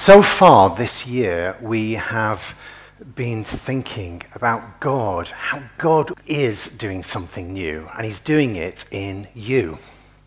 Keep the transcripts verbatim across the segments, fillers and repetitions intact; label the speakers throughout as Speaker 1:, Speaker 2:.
Speaker 1: So far this year, we have been thinking about God, how God is doing something new, and he's doing it in you.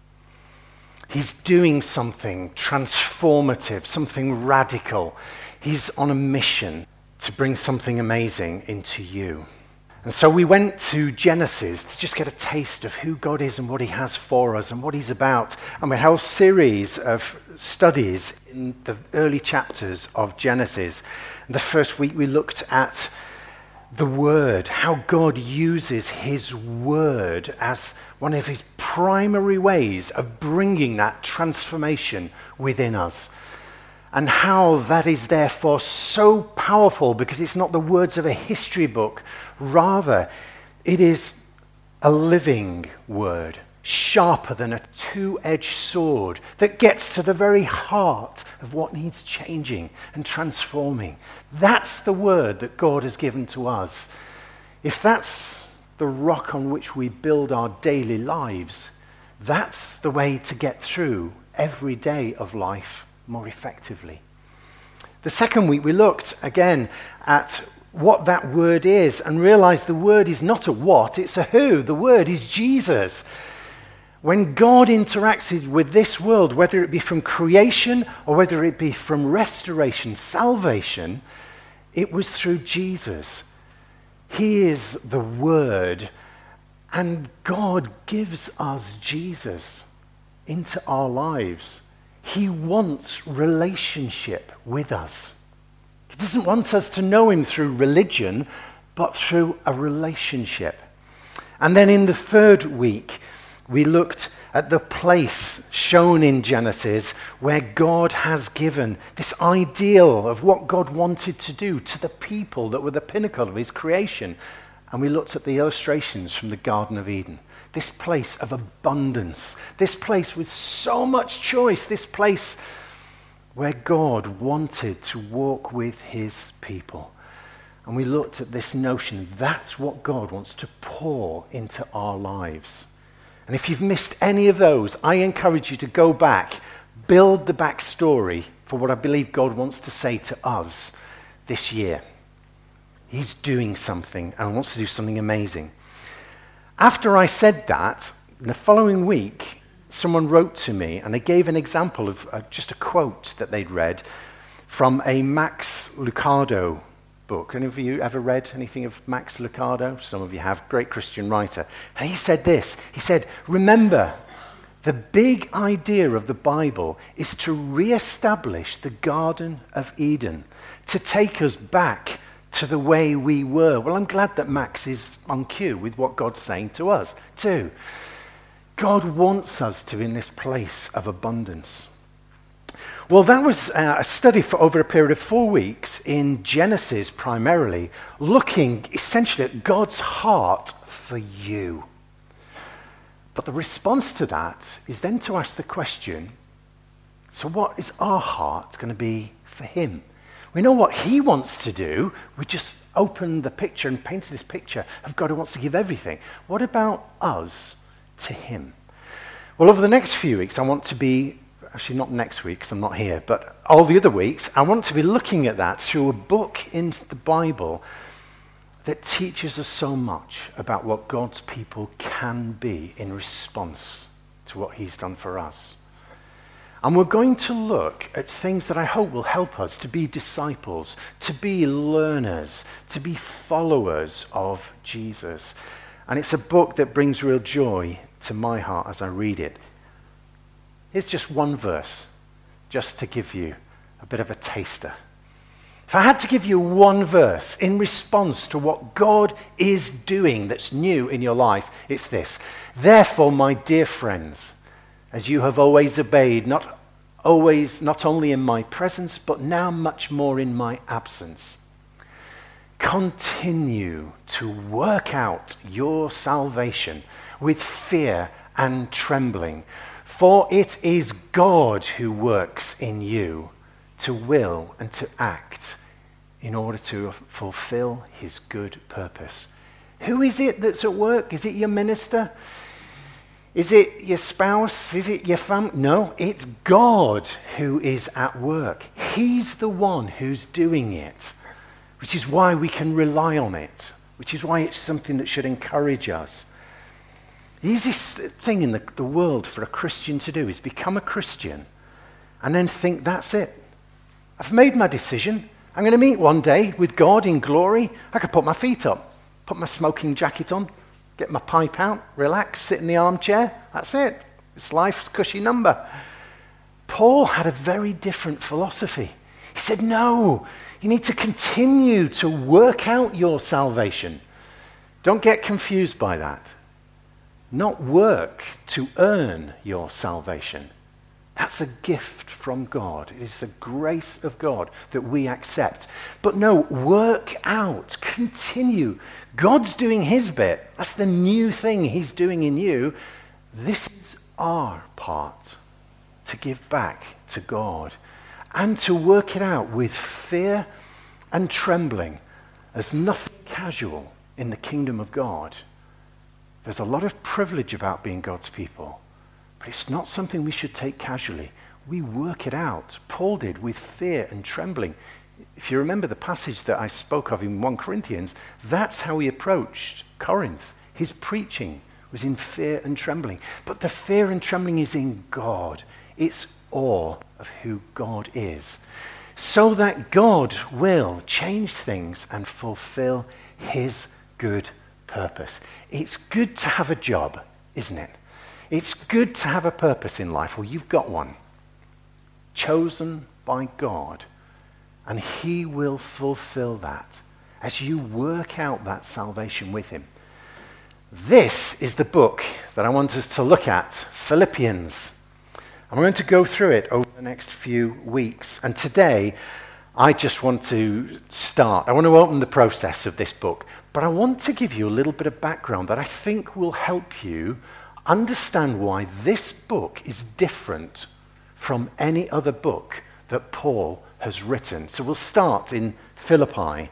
Speaker 1: He's doing something transformative, something radical. He's on a mission to bring something amazing into you. And so we went to Genesis to just get a taste of who God is and what he has for us and what he's about. And we had a whole series of studies in the early chapters of Genesis. And the first week we looked at the Word, how God uses his Word as one of his primary ways of bringing that transformation within us. And how that is therefore so powerful because it's not the words of a history book. Rather, it is a living word, sharper than a two-edged sword that gets to the very heart of what needs changing and transforming. That's the word that God has given to us. If that's the rock on which we build our daily lives, that's the way to get through every day of life more effectively. The second week we looked again at what that word is and realized the word is not a what, it's a who. The word is Jesus. When God interacted with this world, whether it be from creation or whether it be from restoration, salvation, it was through Jesus. He is the word, and God gives us Jesus into our lives. He wants relationship with us. He doesn't want us to know him through religion, but through a relationship. And then in the third week, we looked at the place shown in Genesis where God has given this ideal of what God wanted to do to the people that were the pinnacle of his creation. And we looked at the illustrations from the Garden of Eden. This place of abundance, this place with so much choice, this place where God wanted to walk with his people. And we looked at this notion, that's what God wants to pour into our lives. And if you've missed any of those, I encourage you to go back, build the backstory for what I believe God wants to say to us this year. He's doing something and wants to do something amazing. After I said that, the following week, someone wrote to me and they gave an example of uh, just a quote that they'd read from a Max Lucado book. Any of you ever read anything of Max Lucado? Some of you have. Great Christian writer. And he said this. He said, remember, the big idea of the Bible is to reestablish the Garden of Eden, to take us back to the way we were. Well, I'm glad that Max is on cue with what God's saying to us too. God wants us to be in this place of abundance. Well, that was uh, a study for over a period of four weeks in Genesis primarily, looking essentially at God's heart for you. But the response to that is then to ask the question, so what is our heart going to be for him? We know what he wants to do. We just opened the picture and painted this picture of God who wants to give everything. What about us to him? Well, over the next few weeks, I want to be, actually not next week because I'm not here, but all the other weeks, I want to be looking at that through a book in the Bible that teaches us so much about what God's people can be in response to what he's done for us. And we're going to look at things that I hope will help us to be disciples, to be learners, to be followers of Jesus. And it's a book that brings real joy to my heart as I read it. Here's just one verse, just to give you a bit of a taster. If I had to give you one verse in response to what God is doing that's new in your life, it's this. Therefore, my dear friends, as you have always obeyed, not always, not only in my presence, but now much more in my absence. Continue to work out your salvation with fear and trembling, for it is God who works in you to will and to act in order to fulfill his good purpose. Who is it that's at work? Is it your minister? Is it your spouse? Is it your family? No, it's God who is at work. He's the one who's doing it, which is why we can rely on it, which is why it's something that should encourage us. The easiest thing in the, the world for a Christian to do is become a Christian and then think, that's it. I've made my decision. I'm going to meet one day with God in glory. I could put my feet up, put my smoking jacket on, get my pipe out, relax, sit in the armchair. That's it. It's life's cushy number. Paul had a very different philosophy. He said, no, you need to continue to work out your salvation. Don't get confused by that. Not work to earn your salvation. That's a gift from God. It is the grace of God that we accept. But no, work out, continue. God's doing his bit. That's the new thing he's doing in you. This is our part, to give back to God and to work it out with fear and trembling as nothing casual in the kingdom of God. There's a lot of privilege about being God's people. But it's not something we should take casually. We work it out. Paul did with fear and trembling. If you remember the passage that I spoke of in First Corinthians, that's how he approached Corinth. His preaching was in fear and trembling. But the fear and trembling is in God. It's awe of who God is. So that God will change things and fulfill his good purpose. It's good to have a job, isn't it? It's good to have a purpose in life. Well, you've got one. Chosen by God. And he will fulfill that as you work out that salvation with him. This is the book that I want us to look at, Philippians. I'm going to go through it over the next few weeks. And today, I just want to start. I want to open the process of this book. But I want to give you a little bit of background that I think will help you understand why this book is different from any other book that Paul has written. So we'll start in Philippi,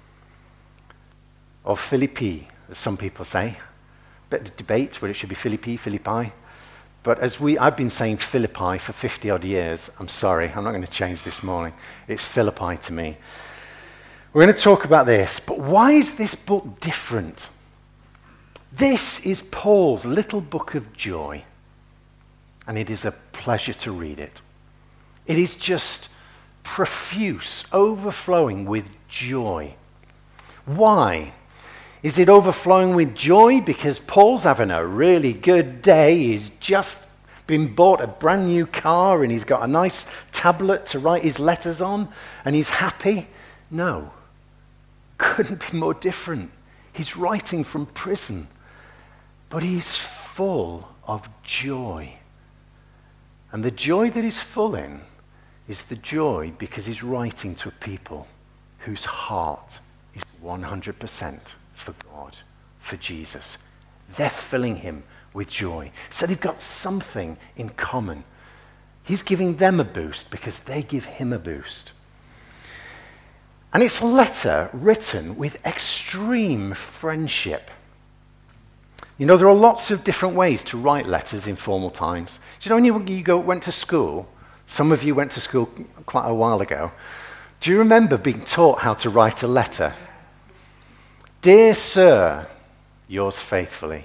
Speaker 1: or Philippi, as some people say. Bit of debate whether it should be Philippi, Philippi. But as we, I've been saying Philippi for fifty odd years. I'm sorry, I'm not going to change this morning. It's Philippi to me. We're going to talk about this, but why is this book different? This is Paul's little book of joy, and it is a pleasure to read it. It is just profuse, overflowing with joy. Why? Is it overflowing with joy because Paul's having a really good day? He's just been bought a brand new car and he's got a nice tablet to write his letters on and he's happy? No. Couldn't be more different. He's writing from prison. But he's full of joy. And the joy that he's full in is the joy because he's writing to a people whose heart is one hundred percent for God, for Jesus. They're filling him with joy. So they've got something in common. He's giving them a boost because they give him a boost. And it's a letter written with extreme friendship. You know, there are lots of different ways to write letters in formal times. Do you know when you, you go, went to school, some of you went to school quite a while ago, do you remember being taught how to write a letter? Dear Sir, yours faithfully.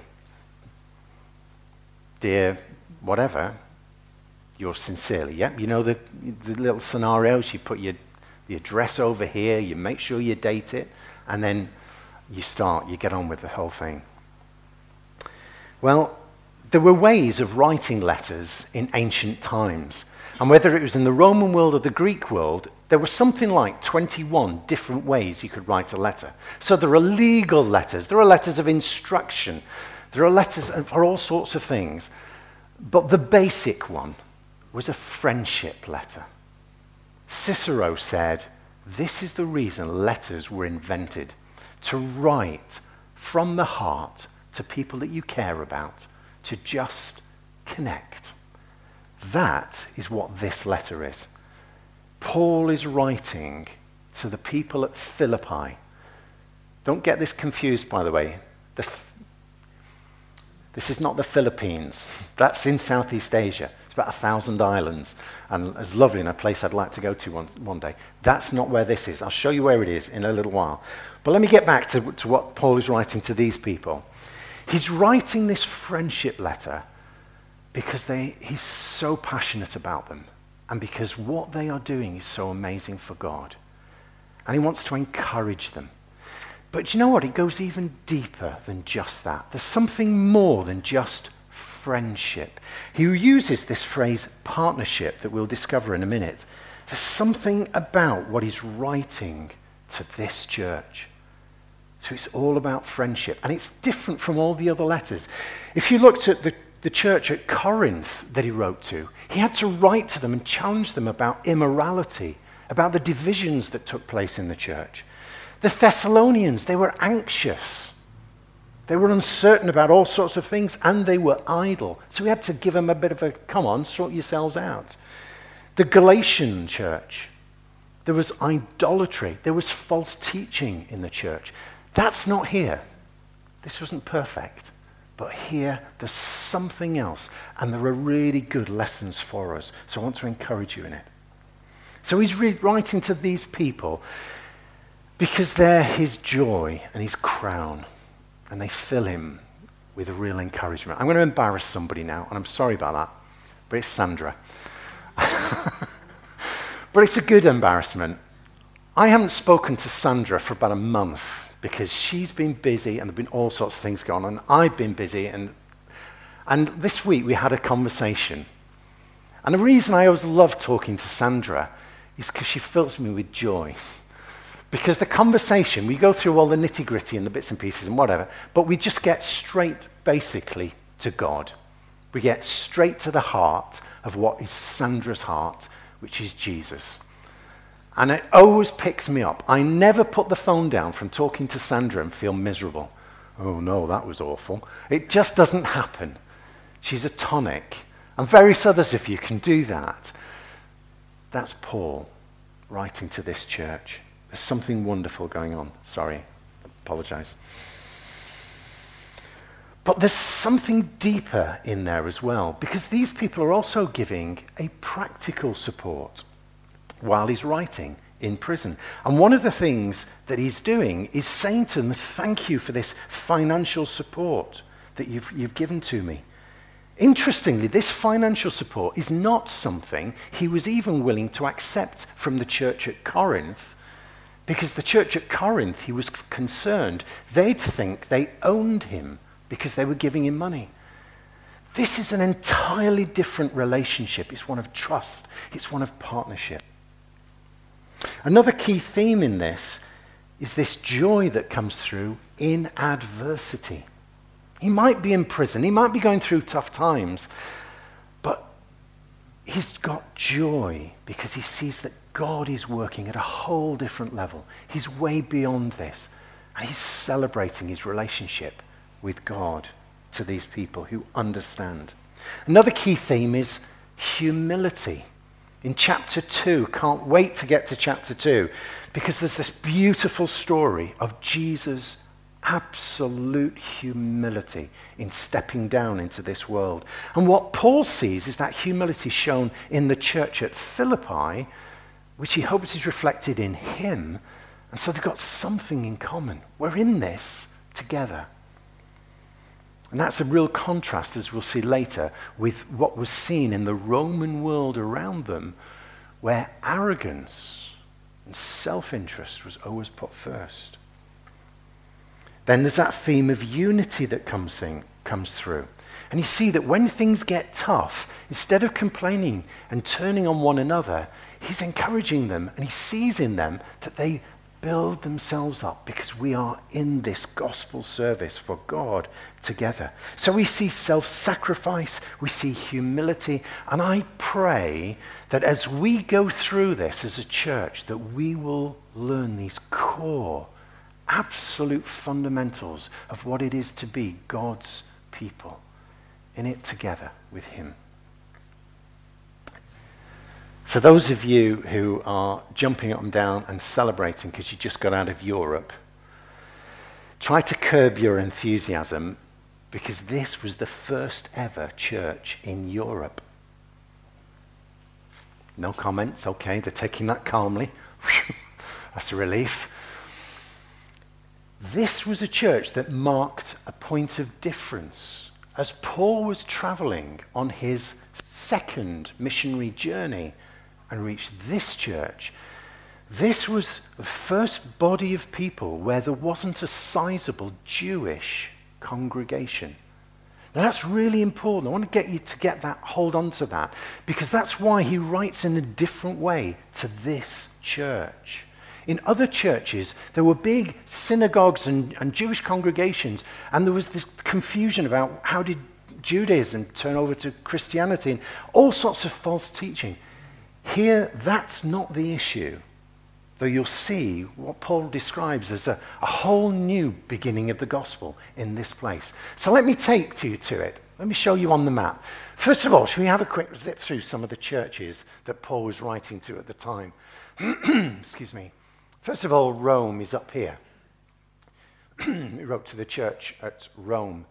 Speaker 1: Dear whatever, yours sincerely. Yep, you know the, the little scenarios, you put your the address over here, you make sure you date it, and then you start, you get on with the whole thing. Well, there were ways of writing letters in ancient times. And whether it was in the Roman world or the Greek world, there was something like twenty-one different ways you could write a letter. So there are legal letters, there are letters of instruction, there are letters for all sorts of things. But the basic one was a friendship letter. Cicero said, this is the reason letters were invented, to write from the heart to people that you care about, to just connect. That is what this letter is. Paul is writing to the people at Philippi. Don't get this confused, by the way. The, This is not the Philippines. That's in Southeast Asia. It's about a thousand islands, and it's lovely and a place I'd like to go to one, one day. That's not where this is. I'll show you where it is in a little while. But let me get back to, to what Paul is writing to these people. He's writing this friendship letter because they, he's so passionate about them, and because what they are doing is so amazing for God. And he wants to encourage them. But you know what? It goes even deeper than just that. There's something more than just friendship. He uses this phrase partnership that we'll discover in a minute. There's something about what he's writing to this church. So it's all about friendship. And it's different from all the other letters. If you looked at the, the church at Corinth that he wrote to, he had to write to them and challenge them about immorality, about the divisions that took place in the church. The Thessalonians, they were anxious. They were uncertain about all sorts of things, and they were idle. So we had to give them a bit of a, come on, sort yourselves out. The Galatian church, there was idolatry. There was false teaching in the church. That's not here. This wasn't perfect. But here, there's something else, and there are really good lessons for us. So I want to encourage you in it. So he's re- writing to these people because they're his joy and his crown, and they fill him with a real encouragement. I'm going to embarrass somebody now, and I'm sorry about that, but it's Sandra. But it's a good embarrassment. I haven't spoken to Sandra for about a month because she's been busy and there have been all sorts of things going on. I've been busy, and and this week we had a conversation. And the reason I always love talking to Sandra is because she fills me with joy. Because the conversation, we go through all the nitty-gritty and the bits and pieces and whatever, but we just get straight, basically, to God. We get straight to the heart of what is Sandra's heart, which is Jesus. And it always picks me up. I never put the phone down from talking to Sandra and feel miserable. Oh no, that was awful. It just doesn't happen. She's a tonic. And various others of you can do that. That's Paul writing to this church. There's something wonderful going on. Sorry, I apologize. But there's something deeper in there as well, because these people are also giving a practical support while he's writing in prison. And one of the things that he's doing is saying to them, thank you for this financial support that you've, you've given to me. Interestingly, this financial support is not something he was even willing to accept from the church at Corinth, because the church at Corinth, he was concerned they'd think they owned him because they were giving him money. This is an entirely different relationship. It's one of trust. It's one of partnership. Another key theme in this is this joy that comes through in adversity. He might be in prison. He might be going through tough times. But he's got joy because he sees that God is working at a whole different level. He's way beyond this. And he's celebrating his relationship with God to these people who understand. Another key theme is humility. In chapter two, can't wait to get to chapter two, because there's this beautiful story of Jesus' absolute humility in stepping down into this world. And what Paul sees is that humility shown in the church at Philippi, which he hopes is reflected in him. And so they've got something in common. We're in this together. And that's a real contrast, as we'll see later, with what was seen in the Roman world around them, where arrogance and self-interest was always put first. Then there's that theme of unity that comes, thing, comes through. And you see that when things get tough, instead of complaining and turning on one another, he's encouraging them, and he sees in them that they build themselves up because we are in this gospel service for God together. So we see self-sacrifice, we see humility, and I pray that as we go through this as a church, that we will learn these core, absolute fundamentals of what it is to be God's people, in it together with him. For those of you who are jumping up and down and celebrating because you just got out of Europe, try to curb your enthusiasm, because this was the first ever church in Europe. No comments, okay, they're taking that calmly. That's a relief. This was a church that marked a point of difference. As Paul was traveling on his second missionary journey and reached this church, this was the first body of people where there wasn't a sizable Jewish congregation. Now that's really important. I want to get you to get that, hold on to that, because that's why he writes in a different way to this church. In other churches, there were big synagogues and, and Jewish congregations, and there was this confusion about how did Judaism turn over to Christianity and all sorts of false teaching. Here, that's not the issue, though you'll see what Paul describes as a, a whole new beginning of the gospel in this place. So let me take you to it. Let me show you on the map. First of all, shall we have a quick zip through some of the churches that Paul was writing to at the time? Excuse me. First of all, Rome is up here. He wrote to the church at Rome.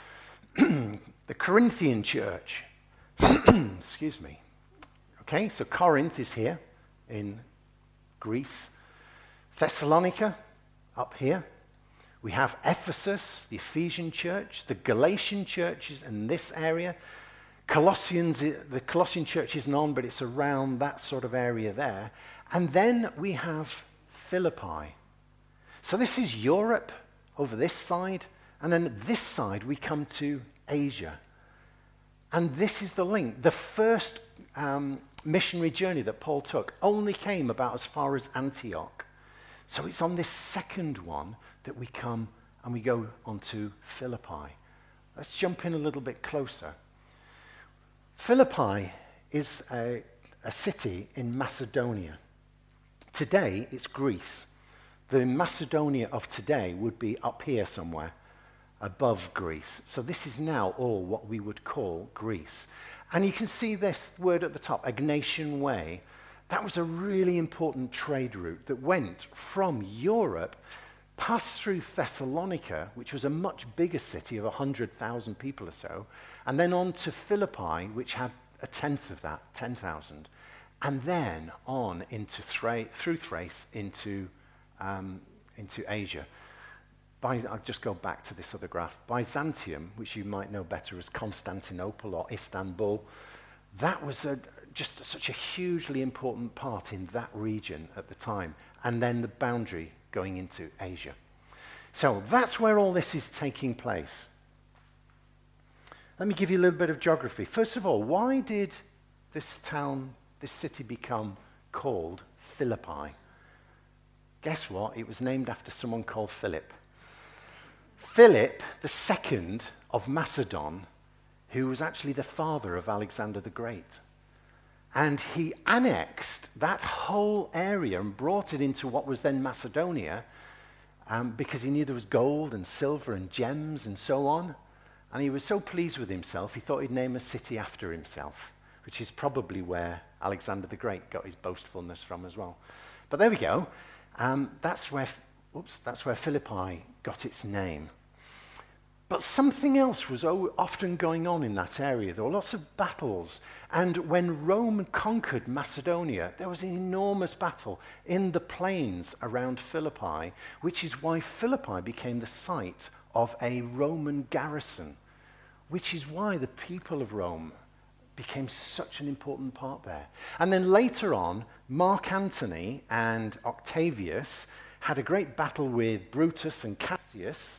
Speaker 1: The Corinthian church. Excuse me. Okay, so Corinth is here in Greece. Thessalonica, up here. We have Ephesus, the Ephesian church, the Galatian churches in this area. Colossians, the Colossian church isn't on, but it's around that sort of area there. And then we have Philippi. So this is Europe over this side, and then this side we come to Asia. And this is the link. The first um, missionary journey that Paul took only came about as far as Antioch. So it's on this second one that we come and we go on to Philippi. Let's jump in a little bit closer. Philippi is a, a city in Macedonia. Today, it's Greece. The Macedonia of today would be up here somewhere, above Greece. So this is now all what we would call Greece. And you can see this word at the top, Egnatian Way. That was a really important trade route that went from Europe, passed through Thessalonica, which was a much bigger city of one hundred thousand people or so, and then on to Philippi, which had a tenth of that, ten thousand, and then on into Thra- through Thrace into, um, into Asia. By, I'll just go back to this other graph. Byzantium, which you might know better as Constantinople or Istanbul, that was a, just such a hugely important part in that region at the time, and then the boundary going into Asia. So that's where all this is taking place. Let me give you a little bit of geography. First of all, why did this town, this city become called Philippi? Guess what? It was named after someone called Philip. Philip, the second of Macedon, who was actually the father of Alexander the Great. And he annexed that whole area and brought it into what was then Macedonia um, because he knew there was gold and silver and gems and so on. And he was so pleased with himself, he thought he'd name a city after himself, which is probably where Alexander the Great got his boastfulness from as well. But there we go. Um, that's where, oops, that's where Philippi got its name. But something else was often going on in that area. There were lots of battles. And when Rome conquered Macedonia, there was an enormous battle in the plains around Philippi, which is why Philippi became the site of a Roman garrison, which is why the people of Rome became such an important part there. And then later on, Mark Antony and Octavius had a great battle with Brutus and Cassius,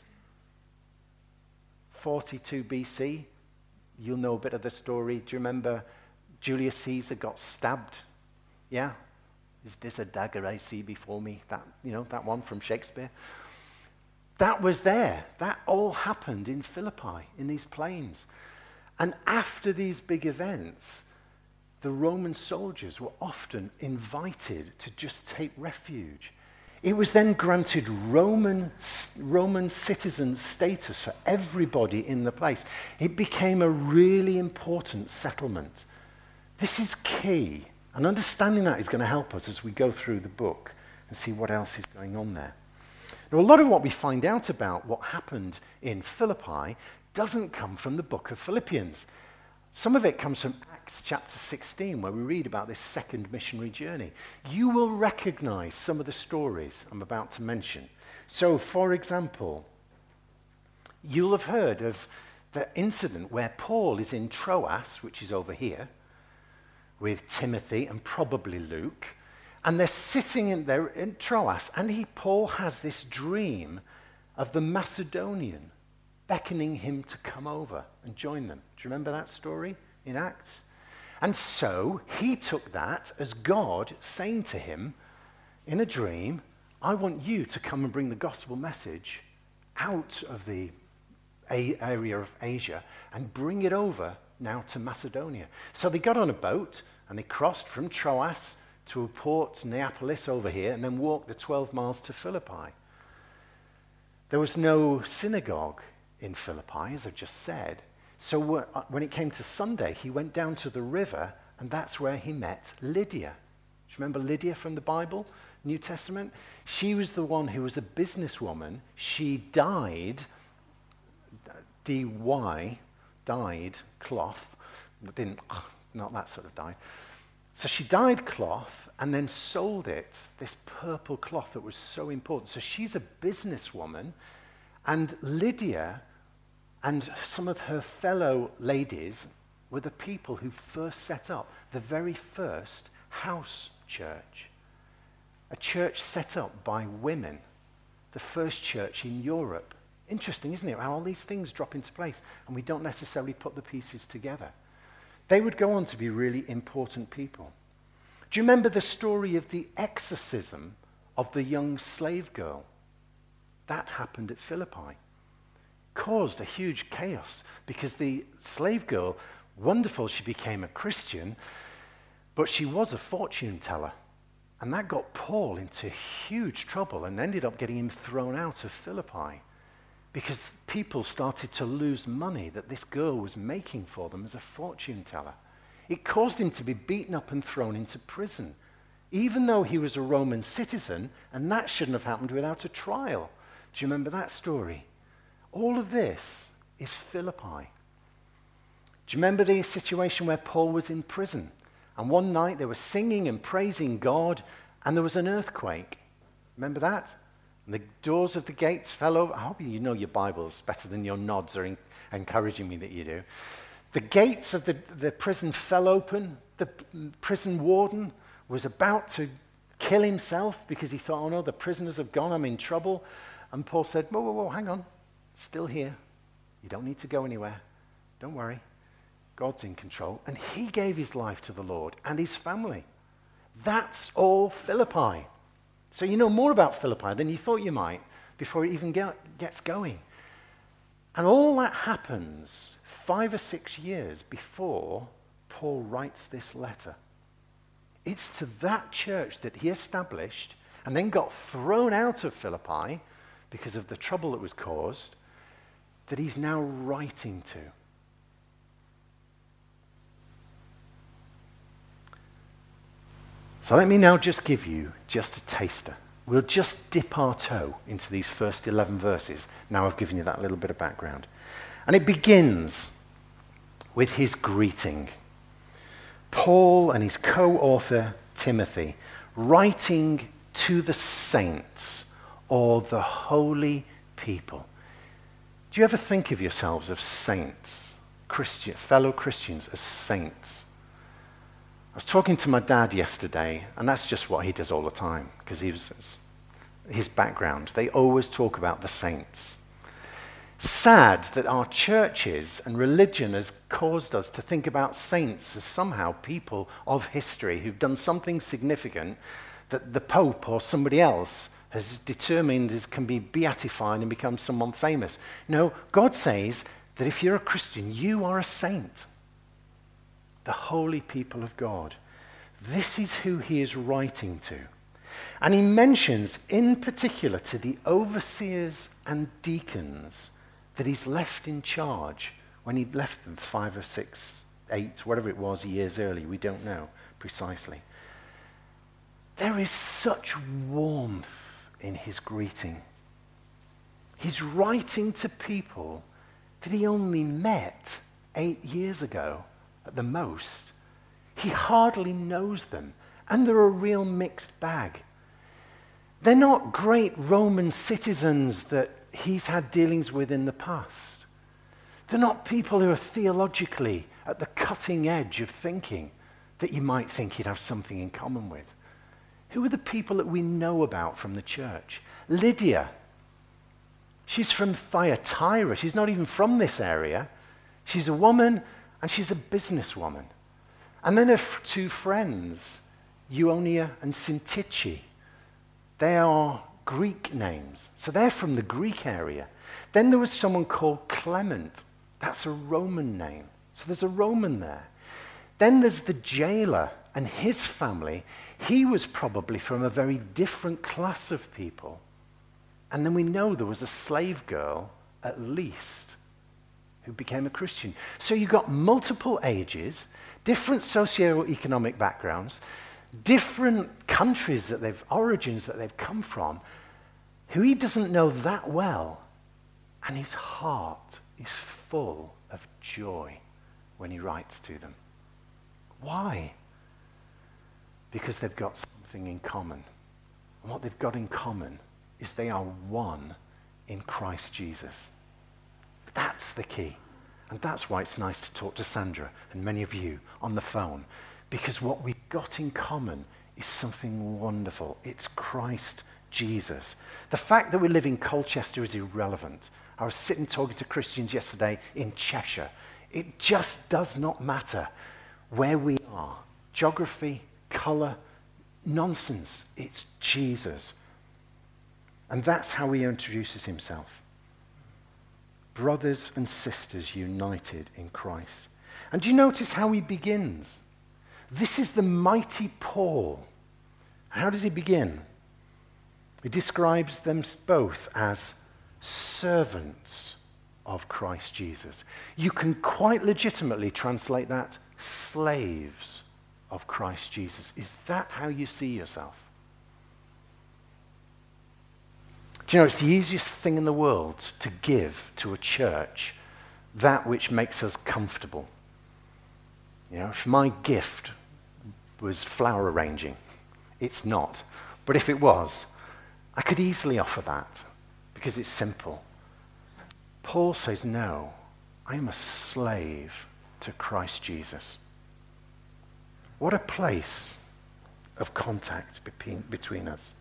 Speaker 1: forty-two B C. You'll know a bit of the story. Do you remember Julius Caesar got stabbed? Yeah? Is this a dagger I see before me? That, you know, that one from Shakespeare. That was there. That all happened in Philippi, in these plains. And after these big events, the Roman soldiers were often invited to just take refuge. It was then granted Roman, Roman citizen status for everybody in the place. It became a really important settlement. This is key, and understanding that is going to help us as we go through the book and see what else is going on there. Now, a lot of what we find out about what happened in Philippi doesn't come from the book of Philippians. Some of it comes from Acts chapter sixteen, where we read about this second missionary journey. You will recognize some of the stories I'm about to mention. So, for example, you'll have heard of the incident where Paul is in Troas, which is over here, with Timothy and probably Luke, and they're sitting in there in Troas, and he, Paul has this dream of the Macedonian beckoning him to come over and join them. Do you remember that story in Acts? And so he took that as God saying to him in a dream, I want you to come and bring the gospel message out of the a- area of Asia and bring it over now to Macedonia. So they got on a boat and they crossed from Troas to a port, Neapolis over here, and then walked the twelve miles to Philippi. There was no synagogue in Philippi, as I've just said. So when it came to Sunday, he went down to the river, and that's where he met Lydia. Do you remember Lydia from the Bible, New Testament? She was the one who was a businesswoman. She dyed, D Y, dyed cloth. Didn't, not that sort of dye. So she dyed cloth and then sold it, this purple cloth that was so important. So she's a businesswoman, and Lydia and some of her fellow ladies were the people who first set up the very first house church. A church set up by women, the first church in Europe. Interesting, isn't it, how all these things drop into place and we don't necessarily put the pieces together. They would go on to be really important people. Do you remember the story of the exorcism of the young slave girl? That happened at Philippi. Caused a huge chaos because the slave girl, wonderful, she became a Christian, but she was a fortune teller. And that got Paul into huge trouble and ended up getting him thrown out of Philippi because people started to lose money that this girl was making for them as a fortune teller. It caused him to be beaten up and thrown into prison, even though he was a Roman citizen, and that shouldn't have happened without a trial. Do you remember that story? All of this is Philippi. Do you remember the situation where Paul was in prison? And one night they were singing and praising God, and there was an earthquake. Remember that? And the doors of the gates fell over. I hope you know your Bibles better than your nods are in- encouraging me that you do. The gates of the, the prison fell open. The prison warden was about to kill himself because he thought, oh no, the prisoners have gone, I'm in trouble. And Paul said, whoa, whoa, whoa, hang on. Still here. You don't need to go anywhere. Don't worry. God's in control. And he gave his life to the Lord and his family. That's all Philippi. So you know more about Philippi than you thought you might before it even get, gets going. And all that happens five or six years before Paul writes this letter. It's to that church that he established and then got thrown out of Philippi because of the trouble that was caused, that he's now writing to. So let me now just give you just a taster. We'll just dip our toe into these first eleven verses. Now I've given you that little bit of background. And it begins with his greeting. Paul and his co-author Timothy writing to the saints or the holy people. Do you ever think of yourselves as saints, Christian, fellow Christians as saints? I was talking to my dad yesterday, and that's just what he does all the time, because he was his background. They always talk about the saints. Sad that our churches and religion has caused us to think about saints as somehow people of history who've done something significant that the Pope or somebody else has determined is, can be beatified and become someone famous. No, God says that if you're a Christian, you are a saint. The holy people of God. This is who he is writing to. And he mentions in particular to the overseers and deacons that he's left in charge when he left them five or six, eight, whatever it was years early. We don't know precisely. There is such warmth in his greeting. He's writing to people that he only met eight years ago at the most. He hardly knows them, and they're a real mixed bag. They're not great Roman citizens that he's had dealings with in the past. They're not people who are theologically at the cutting edge of thinking that you might think he'd have something in common with. Who are the people that we know about from the church? Lydia. She's from Thyatira. She's not even from this area. She's a woman and she's a businesswoman. And then her f- two friends, Euodia and Syntyche. They are Greek names. So they're from the Greek area. Then there was someone called Clement. That's a Roman name. So there's a Roman there. Then there's the jailer and his family. He was probably from a very different class of people. And then we know there was a slave girl, at least, who became a Christian. So you've got multiple ages, different socio-economic backgrounds, different countries that they've, origins that they've come from, who he doesn't know that well. And his heart is full of joy when he writes to them. Why? Because they've got something in common. And what they've got in common is they are one in Christ Jesus. That's the key. And that's why it's nice to talk to Sandra and many of you on the phone. Because what we've got in common is something wonderful. It's Christ Jesus. The fact that we live in Colchester is irrelevant. I was sitting talking to Christians yesterday in Cheshire. It just does not matter where we are. Geography, colour, nonsense. It's Jesus. And that's how he introduces himself. Brothers and sisters united in Christ. And do you notice how he begins? This is the mighty Paul. How does he begin? He describes them both as servants of Christ Jesus. You can quite legitimately translate that slaves of Christ Jesus. Is that how you see yourself? Do you know, it's the easiest thing in the world to give to a church that which makes us comfortable. You know, if my gift was flower arranging, it's not. But if it was, I could easily offer that because it's simple. Paul says, no, I am a slave to Christ Jesus. What a place of contact between, between us.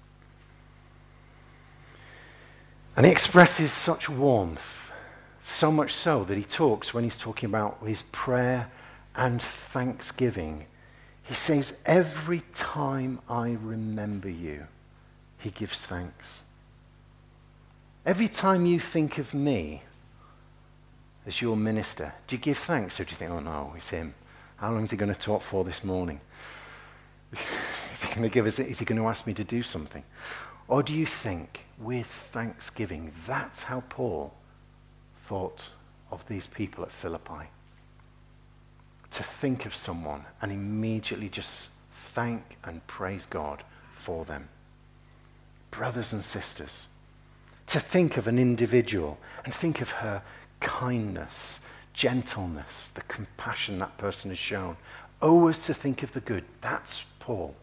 Speaker 1: And he expresses such warmth, so much so that he talks, when he's talking about his prayer and thanksgiving, he says, every time I remember you, he gives thanks. Every time you think of me as your minister, do you give thanks, or do you think, oh no, it's him? How long is he going to talk for this morning? Is he going to give us, is he going to ask me to do something? Or do you think, with thanksgiving, that's how Paul thought of these people at Philippi? To think of someone and immediately just thank and praise God for them. Brothers and sisters. To think of an individual and think of her kindness, gentleness, the compassion that person has shown. Always to think of the good. That's Paul.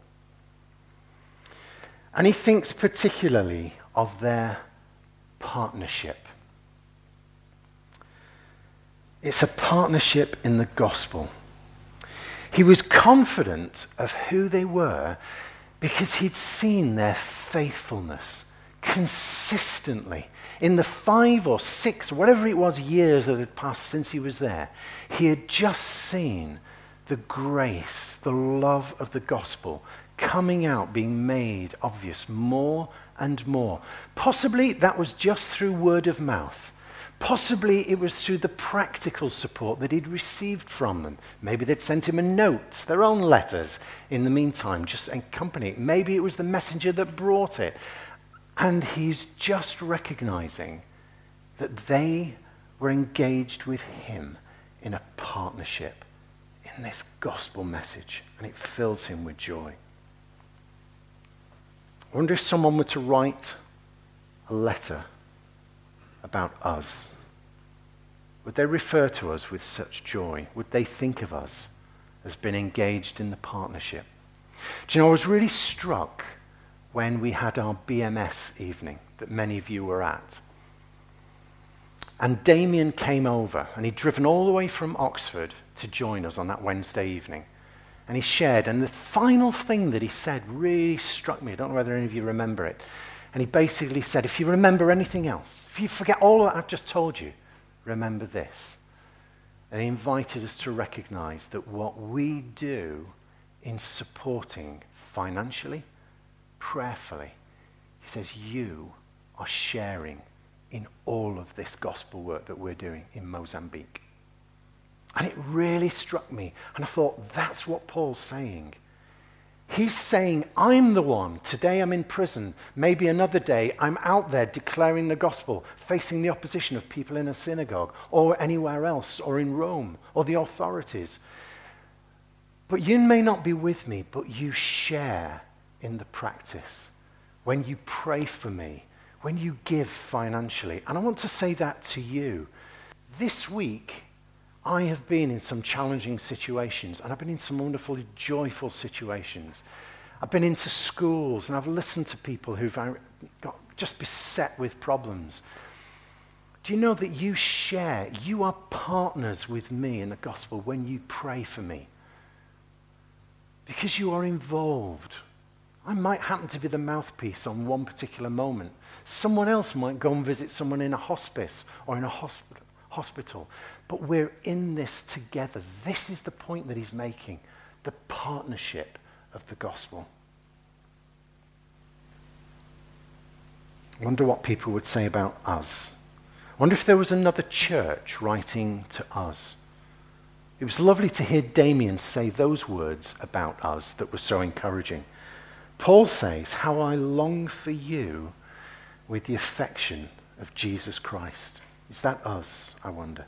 Speaker 1: And he thinks particularly of their partnership. It's a partnership in the gospel. He was confident of who they were because he'd seen their faithfulness consistently. In the five or six, whatever it was, years that had passed since he was there, he had just seen the grace, the love of the gospel coming out, being made obvious more and more. Possibly that was just through word of mouth. Possibly it was through the practical support that he'd received from them. Maybe they'd sent him a note, their own letters in the meantime, just accompany it. Maybe it was the messenger that brought it. And he's just recognizing that they were engaged with him in a partnership in this gospel message, and it fills him with joy. I wonder if someone were to write a letter about us. Would they refer to us with such joy? Would they think of us as being engaged in the partnership? Do you know, I was really struck when we had our B M S evening that many of you were at. And Damien came over, and he'd driven all the way from Oxford to join us on that Wednesday evening. And he shared, and the final thing that he said really struck me. I don't know whether any of you remember it. And he basically said, if you remember anything else, if you forget all that I've just told you, remember this. And he invited us to recognize that what we do in supporting financially, prayerfully, he says, you are sharing in all of this gospel work that we're doing in Mozambique. And it really struck me. And I thought, that's what Paul's saying. He's saying, I'm the one. Today I'm in prison. Maybe another day I'm out there declaring the gospel, facing the opposition of people in a synagogue or anywhere else, or in Rome, or the authorities. But you may not be with me, but you share in the practice. When you pray for me, when you give financially. And I want to say that to you. This week, I have been in some challenging situations, and I've been in some wonderfully joyful situations. I've been into schools, and I've listened to people who've got just beset with problems. Do you know that you share, you are partners with me in the gospel when you pray for me? Because you are involved. I might happen to be the mouthpiece on one particular moment. Someone else might go and visit someone in a hospice or in a hospital. hospital. But we're in this together. This is the point that he's making, the partnership of the gospel. I wonder what people would say about us. I wonder if there was another church writing to us. It was lovely to hear Damien say those words about us that were so encouraging. Paul says, how I long for you with the affection of Jesus Christ. Is that us, I wonder?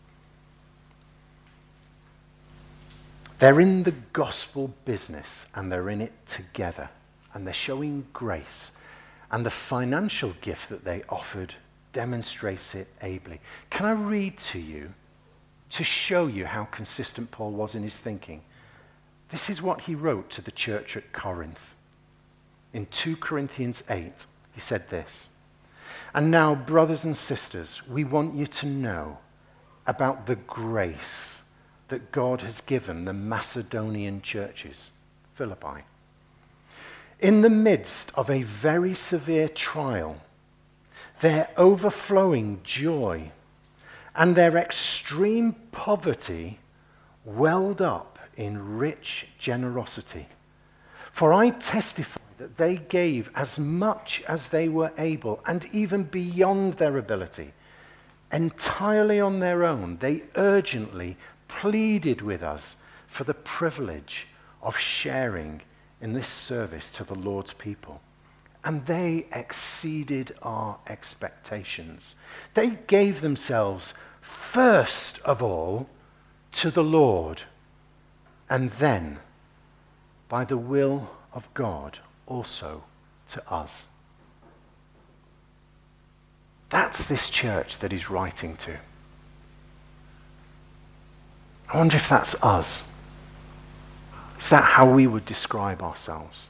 Speaker 1: They're in the gospel business, and they're in it together, and they're showing grace, and the financial gift that they offered demonstrates it ably. Can I read to you to show you how consistent Paul was in his thinking? This is what he wrote to the church at Corinth. In two Corinthians eight, he said this, and now, brothers and sisters, we want you to know about the grace that God has given the Macedonian churches, Philippi. In the midst of a very severe trial, their overflowing joy and their extreme poverty welled up in rich generosity. For I testify that they gave as much as they were able, and even beyond their ability, entirely on their own. They urgently pleaded with us for the privilege of sharing in this service to the Lord's people. And they exceeded our expectations. They gave themselves first of all to the Lord, and then, by the will of God, also to us. That's this church that he's writing to. I wonder if that's us. Is that how we would describe ourselves?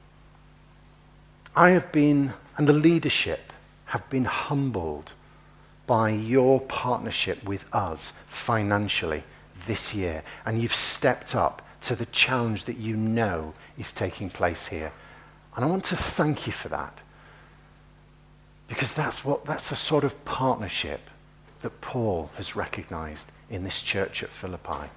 Speaker 1: I have been, and the leadership have been humbled by your partnership with us financially this year. And you've stepped up to the challenge that you know is taking place here. And I want to thank you for that. Because that's what that's the sort of partnership that Paul has recognized in this church at Philippi.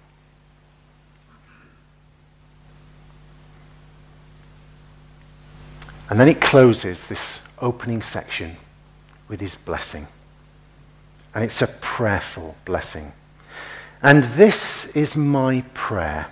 Speaker 1: And then it closes this opening section with his blessing. And it's a prayerful blessing. And this is my prayer,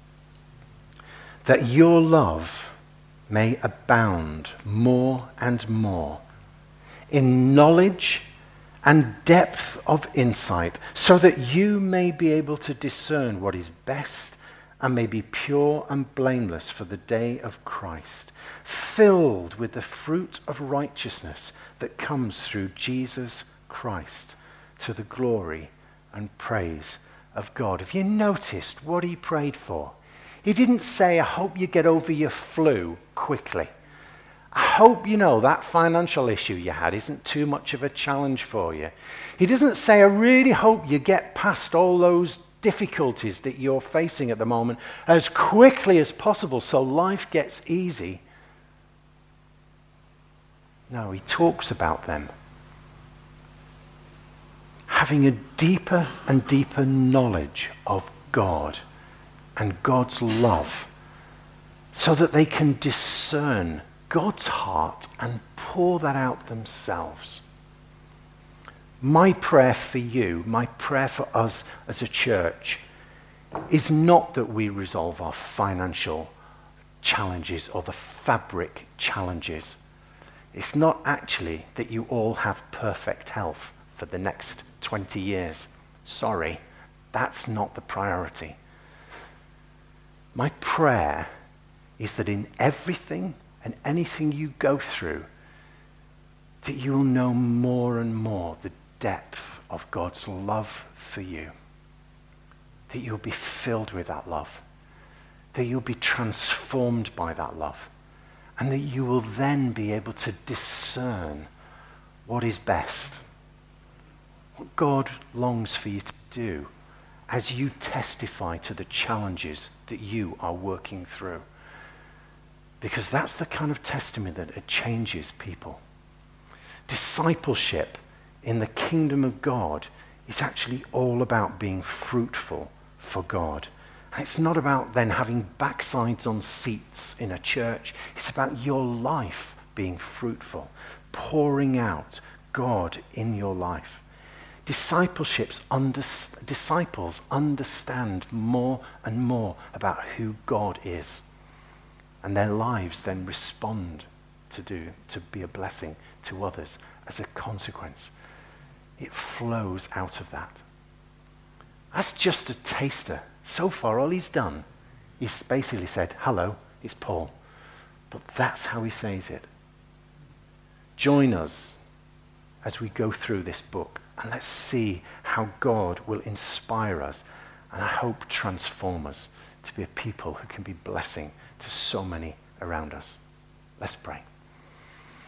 Speaker 1: that your love may abound more and more in knowledge and depth of insight, so that you may be able to discern what is best and may be pure and blameless for the day of Christ, filled with the fruit of righteousness that comes through Jesus Christ, to the glory and praise of God. Have you noticed what he prayed for? He didn't say, I hope you get over your flu quickly. I hope you know that financial issue you had isn't too much of a challenge for you. He doesn't say, I really hope you get past all those difficulties that you're facing at the moment as quickly as possible so life gets easy. No, he talks about them having a deeper and deeper knowledge of God and God's love so that they can discern God's heart and pour that out themselves. My prayer for you, my prayer for us as a church, is not that we resolve our financial challenges or the fabric challenges. It's not actually that you all have perfect health for the next twenty years. Sorry, that's not the priority. My prayer is that in everything and anything you go through, that you will know more and more the depth of God's love for you. That you'll be filled with that love. That you'll be transformed by that love. And that you will then be able to discern what is best. What God longs for you to do as you testify to the challenges that you are working through. Because that's the kind of testimony that it changes people. Discipleship in the kingdom of God is actually all about being fruitful for God. And it's not about then having backsides on seats in a church. It's about your life being fruitful, pouring out God in your life. Discipleships under, disciples understand more and more about who God is. And their lives then respond to do, to be a blessing to others as a consequence. It flows out of that. That's just a taster. So far, all he's done is basically said, hello, it's Paul. But that's how he says it. Join us as we go through this book, and let's see how God will inspire us, and I hope transform us to be a people who can be blessing to so many around us. Let's pray.